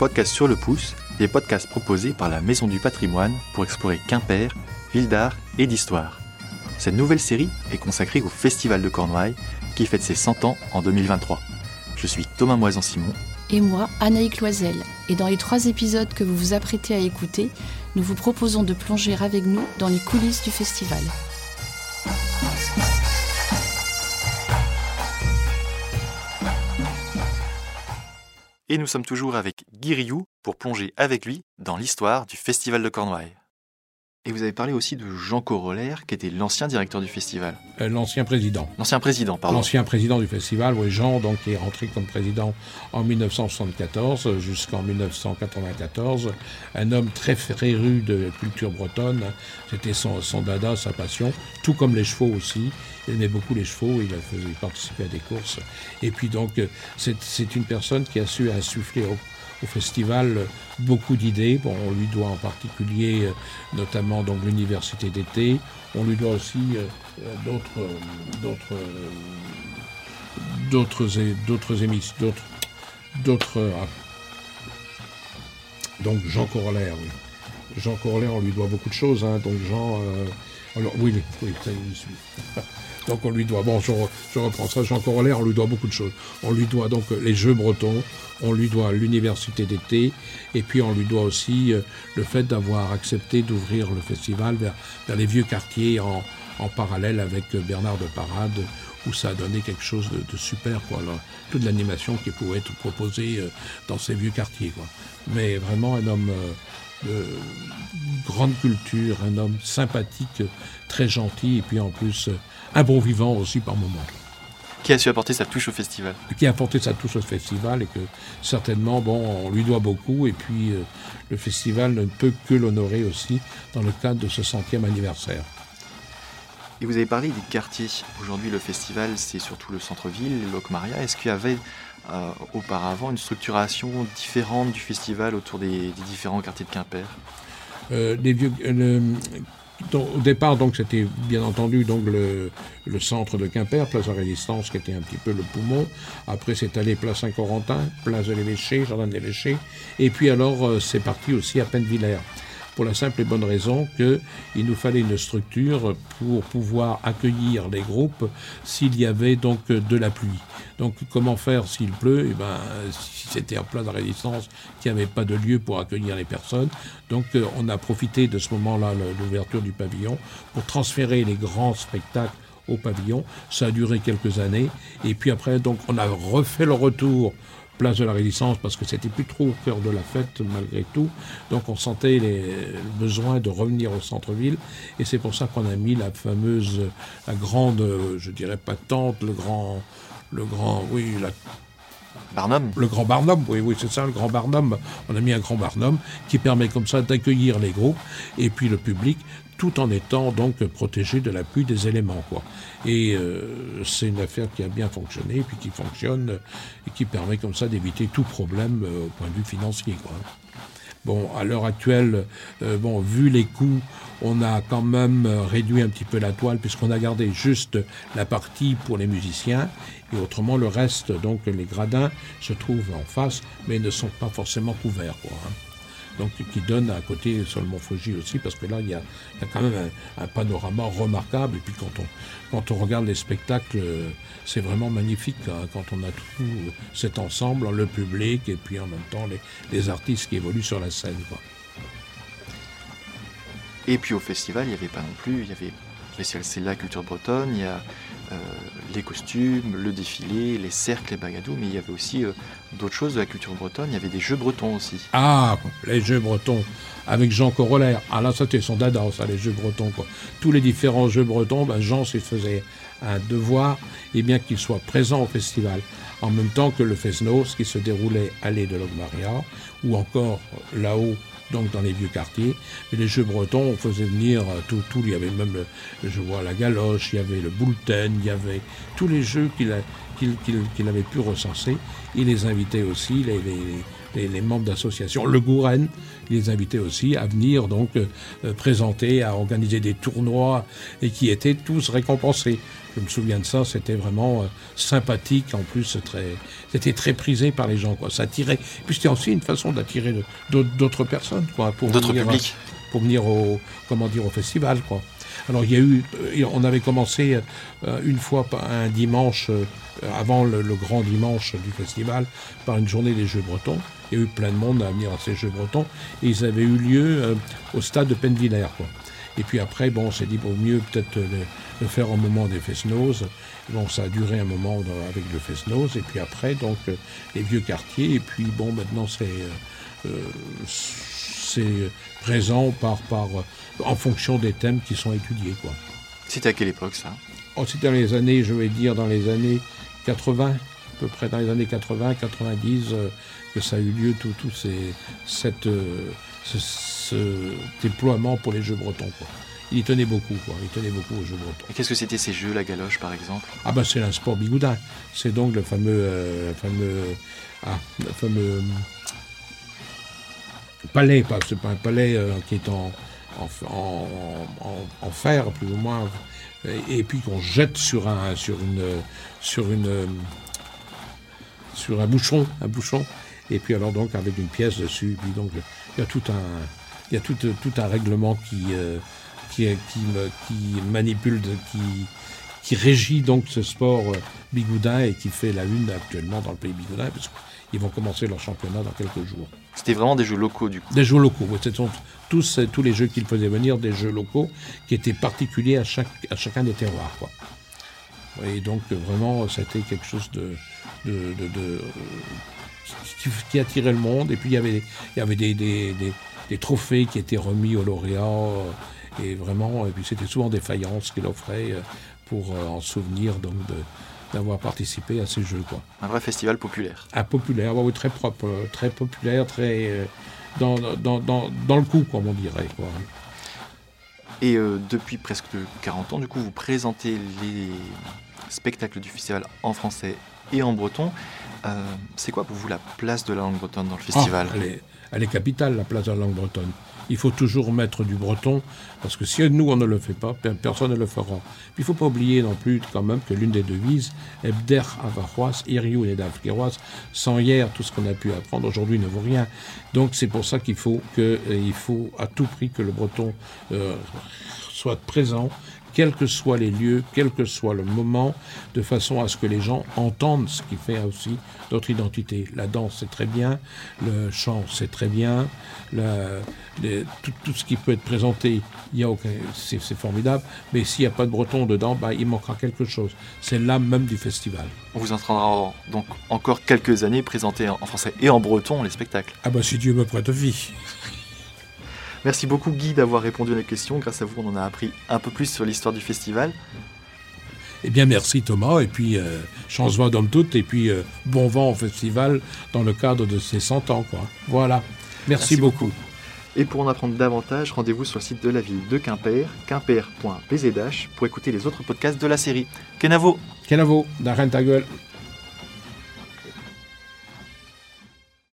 Podcast sur le pouce, des podcasts proposés par la Maison du Patrimoine pour explorer Quimper, ville d'art et d'histoire. Cette nouvelle série est consacrée au Festival de Cornouailles qui fête ses 100 ans en 2023. Je suis Thomas Moison-Simon. Et moi, Anaïque Loisel. Et dans les 3 épisodes que vous vous apprêtez à écouter, nous vous proposons de plonger avec nous dans les coulisses du festival. Et nous sommes toujours avec Guy Rioux pour plonger avec lui dans l'histoire du Festival de Cornouailles. Et vous avez parlé aussi de Jean Corollaire, qui était l'ancien directeur du festival. L'ancien président. L'ancien président, pardon. L'ancien président du festival, oui, Jean, donc, qui est rentré comme président en 1974 jusqu'en 1994. Un homme très féru de culture bretonne. C'était son dada, sa passion, tout comme les chevaux aussi. Il aimait beaucoup les chevaux, il participait à des courses. Et puis donc, c'est une personne qui a su insuffler au festival beaucoup d'idées. Bon, on lui doit en particulier notamment donc l'université d'été. On lui doit aussi d'autres émissions, donc Jean Corollaire, oui. Jean Corollaire, on lui doit beaucoup de choses, hein. Donc Jean, oui, ça y est, je suis. Donc on lui doit, je reprends ça, Jean Corollaire, on lui doit beaucoup de choses. On lui doit donc les Jeux bretons, on lui doit l'université d'été, et puis on lui doit aussi le fait d'avoir accepté d'ouvrir le festival vers les vieux quartiers en parallèle avec Bernard de Parade, où ça a donné quelque chose de super, quoi. Là, toute l'animation qui pouvait être proposée dans ces vieux quartiers, quoi. Mais vraiment un homme de grande culture, un homme sympathique, très gentil, et puis en plus un bon vivant aussi par moments. Qui a su apporter sa touche au festival. Qui a apporté sa touche au festival et que certainement, on lui doit beaucoup, et puis le festival ne peut que l'honorer aussi dans le cadre de ce 100e anniversaire. Et vous avez parlé des quartiers. Aujourd'hui, le festival, c'est surtout le centre-ville, Locmaria. Est-ce qu'il y avait auparavant une différente du festival autour des différents quartiers de Quimper ? Au départ, donc, c'était bien entendu donc, le centre de Quimper, place de la Résistance, qui était un petit peu le poumon. Après, c'est allé place Saint-Corentin, place de l'Évêché, Jardin de l'Évêché. Et puis alors, c'est parti aussi à Pennevillers. Pour la simple et bonne raison qu'il nous fallait une structure pour pouvoir accueillir les groupes s'il y avait donc de la pluie. Donc comment faire s'il pleut ? Si c'était en place de la Résistance, qu'il n'y avait pas de lieu pour accueillir les personnes. Donc on a profité de ce moment-là, l'ouverture du pavillon, pour transférer les grands spectacles au pavillon. Ça a duré quelques années. Et puis après, donc, on a refait le retour place de la Résistance, parce que c'était plus trop au cœur de la fête malgré tout, donc on sentait le besoin de revenir au centre-ville, et c'est pour ça qu'on a mis la grande, je dirais pas tente, Barnum. Le grand Barnum, oui, c'est ça, le grand Barnum. On a mis un grand Barnum qui permet comme ça d'accueillir les groupes et puis le public, tout en étant donc protégé de la pluie des éléments, quoi. Et c'est une affaire qui a bien fonctionné, puis qui fonctionne et qui permet comme ça d'éviter tout problème au point de vue financier, quoi. Bon, à l'heure actuelle, vu les coûts, on a quand même réduit un petit peu la toile, puisqu'on a gardé juste la partie pour les musiciens, et autrement le reste, donc les gradins, se trouvent en face, mais ne sont pas forcément couverts, quoi, hein. Donc qui donne à côté sur le Mont Faugy aussi, parce que là il y a quand même un panorama remarquable, et puis quand on regarde les spectacles, c'est vraiment magnifique, hein, quand on a tout cet ensemble, le public et puis en même temps les artistes qui évoluent sur la scène, quoi. Et puis au festival, il n'y avait pas non plus, il y avait c'est la culture bretonne, il y a les costumes, le défilé, les cercles, les bagadous, mais il y avait aussi d'autres choses de la culture bretonne, il y avait des jeux bretons aussi. Ah, les jeux bretons, avec Jean Corollaire. Ah là, ça c'était son dada, ça, les jeux bretons, quoi. Tous les différents jeux bretons, Jean se faisait un devoir, bien qu'il soit présent au festival, en même temps que le Fesnos, qui se déroulait à l'allée de Logmaria, ou encore là-haut, donc dans les vieux quartiers. Mais les jeux bretons, on faisait venir tout. Il y avait même, la galoche, il y avait le boulten, il y avait tous les jeux qu'il qu'il avait pu recenser. Il les invitait aussi, les membres d'associations, le Gouren, il les invitait aussi à venir donc présenter, à organiser des tournois et qui étaient tous récompensés. Je me souviens de ça, c'était vraiment sympathique, en plus c'était très prisé par les gens, quoi. Ça attirait, puis c'était aussi une façon d'attirer d'autres personnes, quoi, d'autres publics. Pour venir au festival, quoi. Alors on avait commencé une fois un dimanche, avant le grand dimanche du festival, par une journée des Jeux bretons. Il y a eu plein de monde à venir à ces Jeux bretons, et ils avaient eu lieu au stade de Pennevillers, quoi. Et puis après, on s'est dit, mieux peut-être le faire au moment des Fest-Noz. Bon, ça a duré un moment avec le Fest-Noz, et puis après, donc, les vieux quartiers, et puis maintenant, c'est présent en fonction des thèmes qui sont étudiés, quoi. C'était à quelle époque, ça ? C'était dans les années, je vais dire, dans les années 80, à peu près dans les années 80, 90, que ça a eu lieu, tout ce déploiement pour les Jeux bretons, quoi. Il y tenait beaucoup, quoi. Il tenait beaucoup aux Jeux bretons. Et qu'est-ce que c'était ces jeux, la galoche, par exemple ? C'est un sport bigoudin. C'est donc le fameux palais, c'est pas un palais qui est en fer, plus ou moins, et puis qu'on jette sur un bouchon, et puis alors donc avec une pièce dessus, puis donc il y a tout un règlement qui manipule, qui régit donc ce sport bigoudin et qui fait la une actuellement dans le pays bigoudin, parce qu'ils vont commencer leur championnat dans quelques jours. C'était vraiment des jeux locaux, du coup. Des jeux locaux, oui. Ce sont tous les jeux qu'ils faisaient venir, des jeux locaux qui étaient particuliers à chacun des terroirs, quoi. Et donc vraiment, c'était quelque chose qui attirait le monde. Et puis il y avait des trophées qui étaient remis aux lauréats, et puis c'était souvent des faïences qu'il offrait pour en souvenir donc d'avoir participé à ces jeux, quoi. Un vrai festival populaire. Populaire, oui, très propre, très populaire, très dans le coup, comme on dirait, quoi. Et depuis presque 40 ans, du coup, vous présentez les spectacles du festival en français et en breton. C'est quoi pour vous la place de la langue bretonne dans le festival ? Elle est capitale, la place de la langue bretonne. Il faut toujours mettre du breton, parce que si nous on ne le fait pas, personne ne le fera. Puis il ne faut pas oublier non plus quand même que l'une des devises est « Bder avaroas, iriou et davkeroas », sans hier, tout ce qu'on a pu apprendre aujourd'hui ne vaut rien. Donc c'est pour ça qu'il faut à tout prix que le breton soit présent, quels que soient les lieux, quel que soit le moment, de façon à ce que les gens entendent ce qui fait aussi notre identité. La danse, c'est très bien, le chant, c'est très bien, tout ce qui peut être présenté, c'est formidable, mais s'il n'y a pas de breton dedans, il manquera quelque chose. C'est l'âme même du festival. On vous entendra donc encore quelques années présenter en français et en breton les spectacles. Si Dieu me prête vie. Merci beaucoup Guy d'avoir répondu à nos questions. Grâce à vous, on en a appris un peu plus sur l'histoire du festival. Eh bien, merci Thomas, et puis chance va d'homme toute, et puis bon vent au festival dans le cadre de ses 100 ans, quoi. Voilà, merci beaucoup. Et pour en apprendre davantage, rendez-vous sur le site de la ville de Quimper, quimper.pzh, pour écouter les autres podcasts de la série. Kenavo, d'arrête ta gueule.